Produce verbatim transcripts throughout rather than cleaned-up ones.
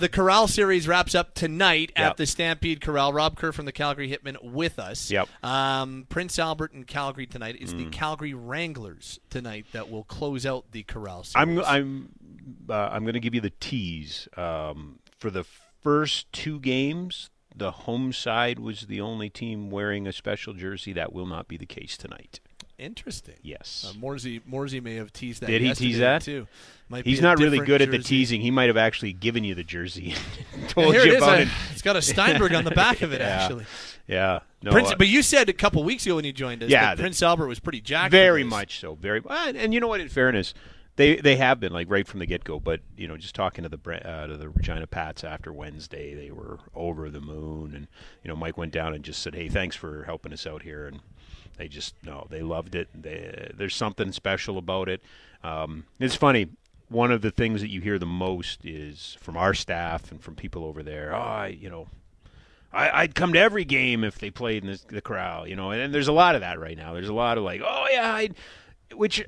the Corral Series wraps up tonight Yep. at the Stampede Corral. Rob Kerr from the Calgary Hitmen with us. Yep. Um, Prince Albert and Calgary tonight is mm. the Calgary Wranglers tonight that will close out the Corral Series. I'm I'm uh, I'm going to give you the tease. Um, for the first two games, the home side was the only team wearing a special jersey. That will not be the case tonight. Interesting. Yes. Uh, Morsey, Morsey may have teased that. Did he tease that? Too. Might He's be not really good jersey. at the teasing. He might have actually given you the jersey and told yeah, you it about a, it. It's got a Steinberg on the back of it, yeah. actually. Yeah. No, Prince, uh, but you said a couple weeks ago when you joined us yeah, that the, Prince Albert was pretty jacked. Very much so. Very. And, and you know what? In fairness, they they have been like right from the get go. But you know, just talking to the uh, to the Regina Pats after Wednesday, they were over the moon. And you know, Mike went down and just said, "Hey, thanks for helping us out here." And they just no, they loved it. They, there's something special about it. Um, it's funny. One of the things that you hear the most is from our staff and from people over there. Oh, I, you know, I, I'd come to every game if they played in this, the Corral, you know. And, and there's a lot of that right now. There's a lot of like, oh yeah, I'd, which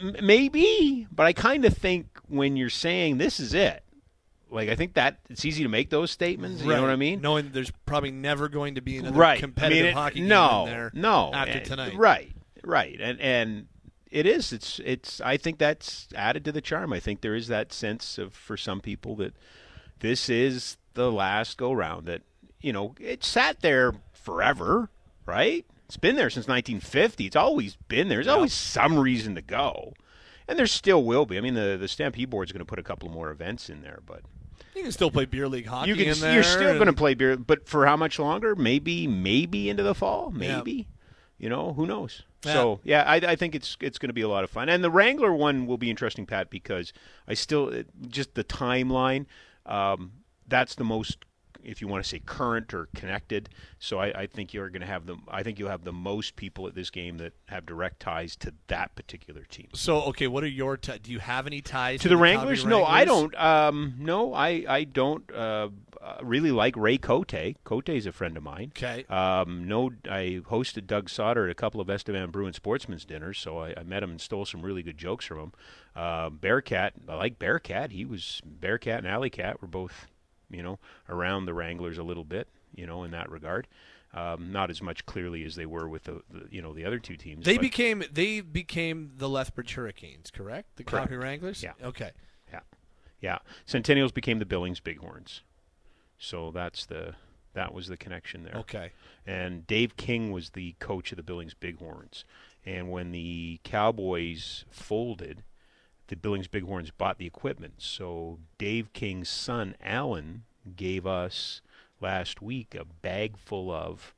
maybe, but I kind of think when you're saying this is it. Like, I think that it's easy to make those statements. You right. know what I mean? Knowing there's probably never going to be another right. competitive I mean, it, hockey no, game in there no, after and, tonight. Right, right. And and it is. It's it's. I think that's added to the charm. I think there is that sense of, for some people, that this is the last go-round. That, you know, it sat there forever, right? It's been there since nineteen fifty. It's always been there. There's yep. always some reason to go. And there still will be. I mean, the, the Stampede Board's going to put a couple more events in there, but you can still play beer league hockey you can, in there. You're still going to play beer, but for how much longer? Maybe, maybe into the fall. Maybe, yeah. you know, who knows? Yeah. So yeah, I, I think it's it's going to be a lot of fun, and the Wrangler one will be interesting, Pat, because I still just the timeline. Um, that's the most, if you want to say current or connected. So I, I think you're going to have the. I think you'll have the most people at this game that have direct ties to that particular team. So okay, what are your t- do you have any ties to, to the, the Wranglers? Calgary No, Wranglers? I don't. Um, no, I I don't uh, uh, really like Ray Cote. Cote's a friend of mine. Okay. Um, no, I hosted Doug Sauter at a couple of Estevan Bruin Sportsman's dinners, so I, I met him and stole some really good jokes from him. Uh, Bearcat, I like Bearcat. He was Bearcat and Alley Cat were both, you know, around the Wranglers a little bit, you know, in that regard. Um, not as much clearly as they were with the, the you know, the other two teams. They but became they became the Lethbridge Hurricanes, correct? The Correct. Calgary Wranglers? Yeah. Okay. Yeah. Yeah. Centennials became the Billings Bighorns. So that's the that was the connection there. Okay. And Dave King was the coach of the Billings Bighorns. And when the Cowboys folded, the Billings Bighorns bought the equipment. So Dave King's son, Alan, gave us last week a bag full of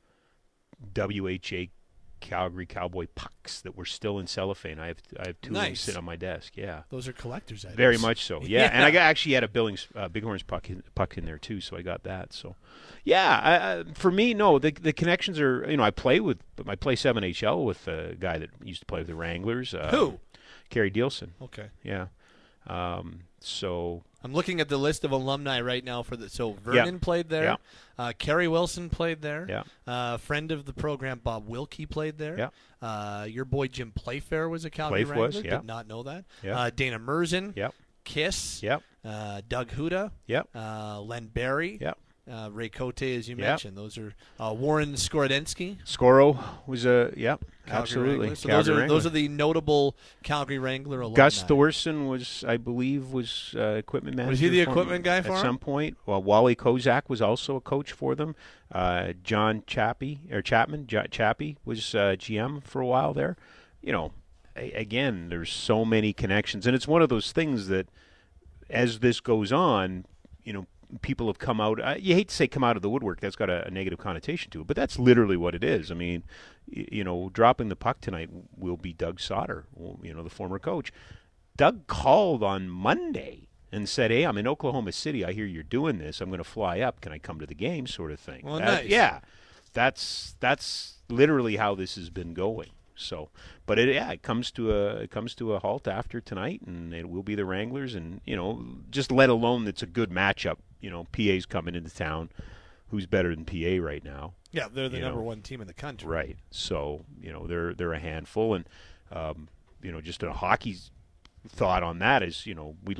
W H A Calgary Cowboy pucks that were still in cellophane. I have I have two nice. of them sitting on my desk. Yeah, those are collector's items. very much so. Yeah, yeah. and I got, actually had a Billings uh, Bighorns puck in, puck in there too, so I got that. So, yeah, I, I, for me, no, the the connections are. You know, I play with I play seven H L with a guy that used to play with the Wranglers. Uh, Who? Kerry Dielson. Okay. Yeah. Um, so I'm looking at the list of alumni right now for the. So Vernon yeah. played there. Yeah. Uh, Kerry Wilson played there. Yeah. Uh, friend of the program, Bob Wilkie played there. Yeah. Uh, your boy Jim Playfair was a Calgary Playf Wrangler. was, yeah. Did not know that. Yeah. Uh, Dana Merzen. Yep. Kiss. Yep. Uh, Doug Huda. Yep. Uh, Len Barry. Yep. Uh, Ray Cote, as you Yep. mentioned. Those are uh, Warren Skorodensky. Scoro was a yep, Calgary absolutely. Wranglers. So Calgary those are Wranglers. those are the notable Calgary Wrangler alumni. Gus Thorson was, I believe, was uh, equipment manager. Was he the for equipment them guy for at him? some point? Well, Wally Kozak was also a coach for them. Uh, John Chappie or Chapman, J- Chappie was uh, G M for a while there. You know, a- again, there's so many connections, and it's one of those things that, as this goes on, you know, people have come out. Uh, you hate to say come out of the woodwork. That's got a, a negative connotation to it, but that's literally what it is. I mean, y- you know, dropping the puck tonight will be Doug Sauter, you know, the former coach. Doug called on Monday and said, "Hey, I'm in Oklahoma City. I hear you're doing this. I'm going to fly up. Can I come to the game?" Sort of thing. Well, That- nice. Yeah, that's that's literally how this has been going. So, but it yeah, it comes to a it comes to a halt after tonight, and it will be the Wranglers, and you know, just let alone that's a good matchup. You know, P A's coming into town. Who's better than P A right now? Yeah, they're the You number know. one team in the country. Right. So you know, they're they're a handful, and um, you know, just a hockey thought on that is, you know, we'd like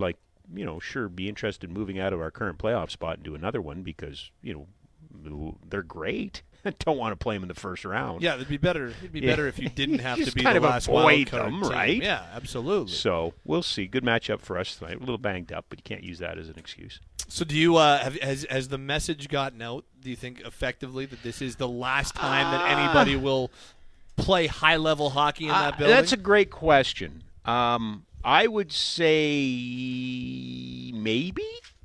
you know, sure be interested in moving out of our current playoff spot and do another one because, you know, they're great. Don't want to play them in the first round. Yeah, it'd be better. It'd be Yeah. better if you didn't have Just to be kind the of last avoid wild card them, team. right? Yeah, absolutely. So we'll see. Good matchup for us tonight. A little banged up, but you can't use that as an excuse. So do you uh, have, has has the message gotten out? Do you think effectively that this is the last time that anybody will play high level hockey in that Uh, building? That's a great question. Um, I would say maybe.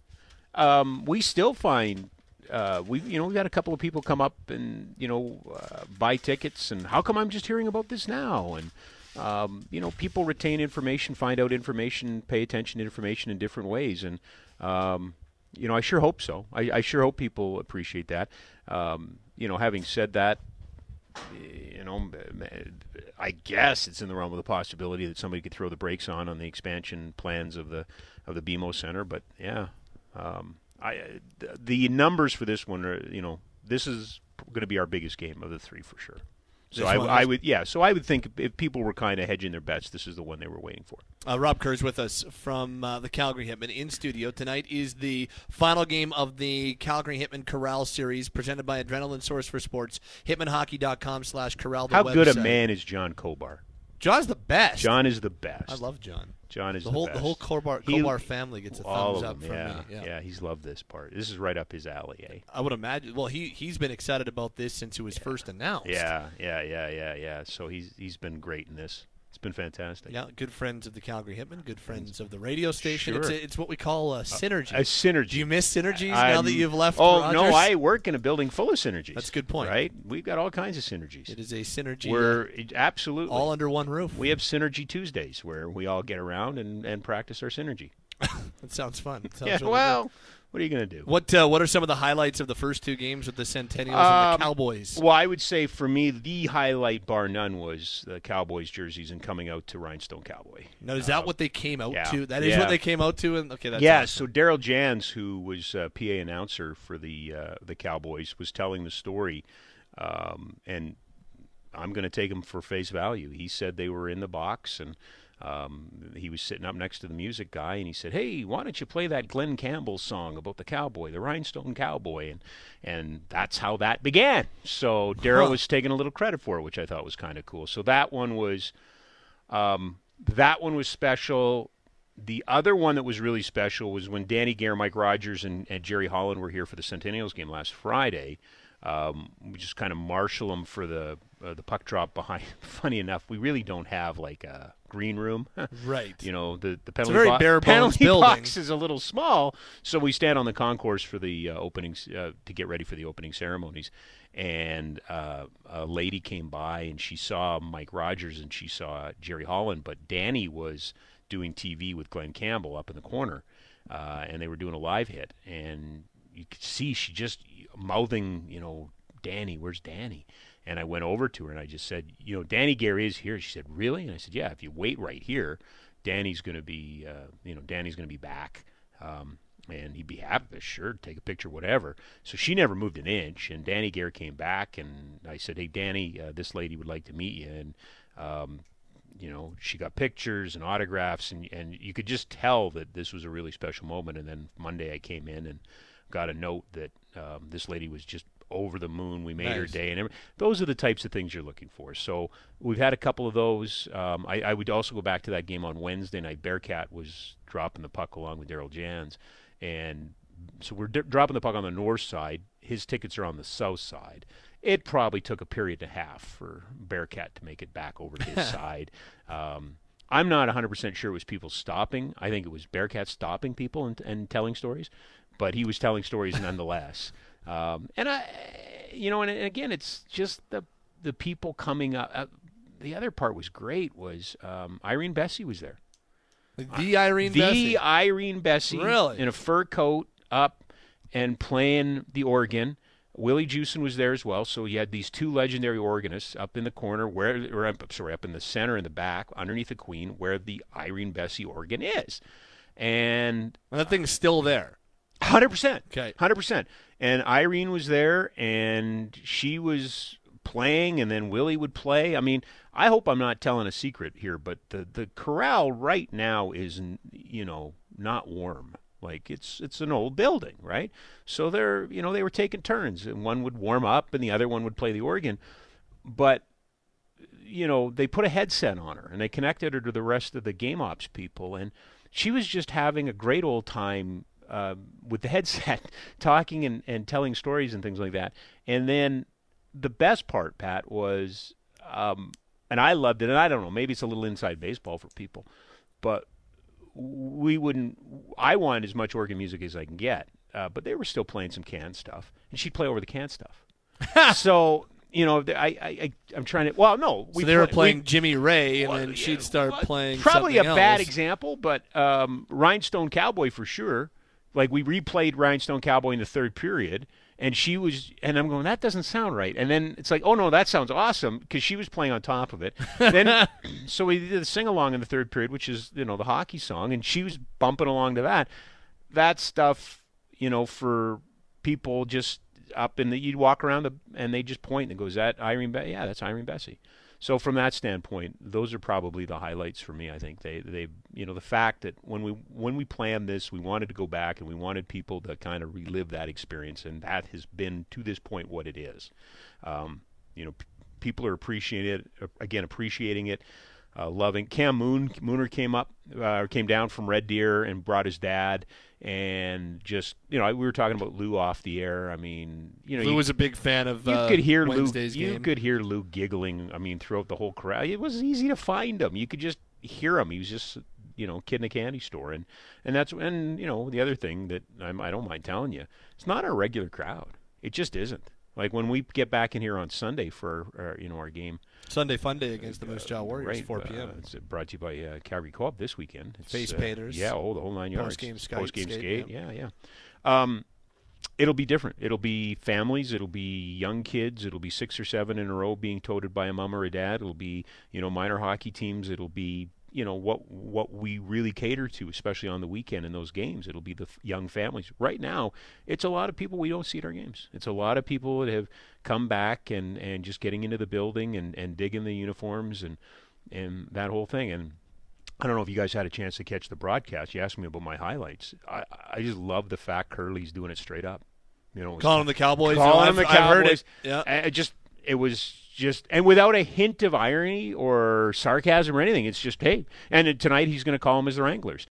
Um, we still find uh, we you know we've got a couple of people come up and you know uh, buy tickets, and how come I'm just hearing about this now? And um, you know people retain information, find out information, pay attention to information in different ways, and um, you know I sure hope so. I, I sure hope people appreciate that. Um, you know, having said that. You know, I guess it's in the realm of the possibility that somebody could throw the brakes on on the expansion plans of the of the B M O Center. But yeah, um, I the numbers for this one are, you know, this is going to be our biggest game of the three for sure. So I, I would, yeah. So I would think if people were kind of hedging their bets, this is the one they were waiting for. Uh, Rob Kerr's with us from uh, the Calgary Hitmen in studio. Tonight is the final game of the Calgary Hitmen Corral Series presented by Adrenaline Source for Sports. Hitman Hockey dot com slash Corral. How website. good a man is John Kobar? John's the best. John is the best. I love John. John is the the whole best. the whole Kobar, He- Kobar family gets a All thumbs of up them, from yeah, me. Yeah. yeah. He's loved this part. This is right up his alley, eh? I would imagine. Well, he he's been excited about this since it was Yeah. first announced. Yeah, yeah, yeah, yeah, yeah. So he's he's been great in this. It's been fantastic. Yeah, good friends of the Calgary Hitmen, good friends of the radio station. Sure. It's, it's what we call a synergy. A synergy. Do you miss synergies now I'm- that you've left Oh Rogers? no, I work in a building full of synergies. That's a good point. right? We've got all kinds of synergies. It is a synergy. We're absolutely all under one roof. We have Synergy Tuesdays where we all get around and, and practice our synergy. That sounds fun. It sounds Yeah, really well, good. what are you going to do? What uh, what are some of the highlights of the first two games with the Centennials and Um, the Cowboys? Well, I would say for me, the highlight, bar none, was the Cowboys jerseys and coming out to Rhinestone Cowboy. Now, is that what they came out yeah. to? That is Yeah. what they came out to? And okay, that's yeah, awesome. so Daryl Jans, who was uh, P A announcer for the uh, the Cowboys, was telling the story, um, and I'm going to take him for face value. He said they were in the box, and um, he was sitting up next to the music guy, and he said, "Hey, why don't you play that Glenn Campbell song about the cowboy, the Rhinestone Cowboy?" And and that's how that began. So Daryl Huh. was taking a little credit for it, which I thought was kind of cool. So that one was um, that one was special. The other one that was really special was when Danny Gare, Mike Rogers, and, and Jerry Holland were here for the Centennials game last Friday. Um, we just kind of marshal them for the uh, the puck drop behind. Funny enough, we really don't have like a green room. Right. You know, the the penalty, very bo- bare bones penalty building. box is a little small, so we stand on the concourse for the uh, openings uh, to get ready for the opening ceremonies. And uh, a lady came by and she saw Mike Rogers and she saw Jerry Holland, but Danny was doing T V with Glenn Campbell up in the corner, uh, and they were doing a live hit, and you could see she just mouthing, you know, Danny, where's Danny? And I went over to her and I just said, you know, Danny Gare is here. She said, really? And I said, yeah, if you wait right here, Danny's going to be, uh, you know, Danny's going to be back. Um, and he'd be happy to, sure, take a picture, whatever. So she never moved an inch. And Danny Gare came back and I said, hey, Danny, uh, this lady would like to meet you. And, um, you know, she got pictures and autographs, and, and you could just tell that this was a really special moment. And then Monday I came in and got a note that um, this lady was just over the moon. We made her Nice. day, and every, those are the types of things you're looking for. So we've had a couple of those. Um, I, I would also go back to that game on Wednesday night. Bearcat was dropping the puck along with Daryl Jans, and so we're d- dropping the puck on the north side. His tickets are on the south side. It probably took a period and a half for Bearcat to make it back over to his side. Um, I'm not one hundred percent sure it was people stopping. I think it was Bearcat stopping people and, and telling stories, but he was telling stories nonetheless. Um, and I, you know, and, and again, it's just the the people coming up. Uh, the other part was great. Was um, Irene Bessie was there? The Irene the Bessie. Irene Bessie, Really? in a fur coat, up and playing the organ. Willie Jewson was there as well. So you had these two legendary organists up in the corner, where, or up, sorry, up in the center in the back, underneath the Queen, where the Irene Bessie organ is, and And that thing's still there. Hundred percent. Okay. Hundred percent. And Irene was there, and she was playing, and then Willie would play. I mean, I hope I'm not telling a secret here, but the the corral right now is, you know, not warm. Like it's it's an old building, right? So they're you know they were taking turns, and one would warm up, and the other one would play the organ, but you know they put a headset on her, and they connected her to the rest of the game ops people, and she was just having a great old time uh, with the headset, talking and, and telling stories and things like that. And then the best part, Pat, was, um, and I loved it, and I don't know, maybe it's a little inside baseball for people, but we wouldn't, I wanted as much organ music as I can get, uh, but they were still playing some canned stuff, and she'd play over the canned stuff. So, you know, I, I, I, I'm trying to, well, no. We so they were play, playing we, Jimmy Ray, and well, then she'd yeah, start well, playing probably something a bad else. example, but um, Rhinestone Cowboy for sure. Like, we replayed Rhinestone Cowboy in the third period, and she was, and I'm going, that doesn't sound right. And then it's like, oh, no, that sounds awesome, because she was playing on top of it. Then, so we did a sing-along in the third period, which is, you know, the hockey song, and she was bumping along to that. That stuff, you know, for people just up in the, you'd walk around the, and they just point and go, is that Irene Bessie? Yeah, that's Irene Bessie. So from that standpoint, those are probably the highlights for me. I think they, they, you know, the fact that when we when we planned this, we wanted to go back and we wanted people to kind of relive that experience, and that has been to this point what it is. Um, you know, p- people are appreciating it again, appreciating it, uh, loving. Cam Moon Mooner came up, uh, came down from Red Deer and brought his dad. And just, you know, we were talking about Lou off the air. I mean, you know, Lou you, was a big fan of you uh, could hear Wednesday's Lou, game. You could hear Lou giggling. I mean, throughout the whole crowd, it was easy to find him. You could just hear him. He was just, you know, kid in a candy store, and and that's and you know the other thing that I'm, I don't mind telling you, it's not our regular crowd. It just isn't. Like when we get back in here on Sunday for our, you know our game. Sunday Fun Day against the Moose Jaw Warriors, right, four p.m. Uh, it's brought to you by uh, Calgary Co-op this weekend. It's, Face uh, painters. Yeah, oh, the whole nine yards. Post-game skate. Post-game skate, skate yeah, yeah. yeah. Um, it'll be different. It'll be families. It'll be young kids. It'll be six or seven in a row being toted by a mom or a dad. It'll be, you know, minor hockey teams. It'll be, you know, what what we really cater to, especially on the weekend in those games. It'll be the f- young families. Right now, it's a lot of people we don't see at our games. It's a lot of people that have come back and, and just getting into the building and, and digging the uniforms and and that whole thing. And I don't know if you guys had a chance to catch the broadcast. You asked me about my highlights. I, I just love the fact Curly's doing it straight up. You know, calling them the Cowboys. Calling you know, them the I've, Cowboys. I've heard it. Yeah. It just it was just and without a hint of irony or sarcasm or anything. It's just hey. And tonight he's going to call them as the Wranglers.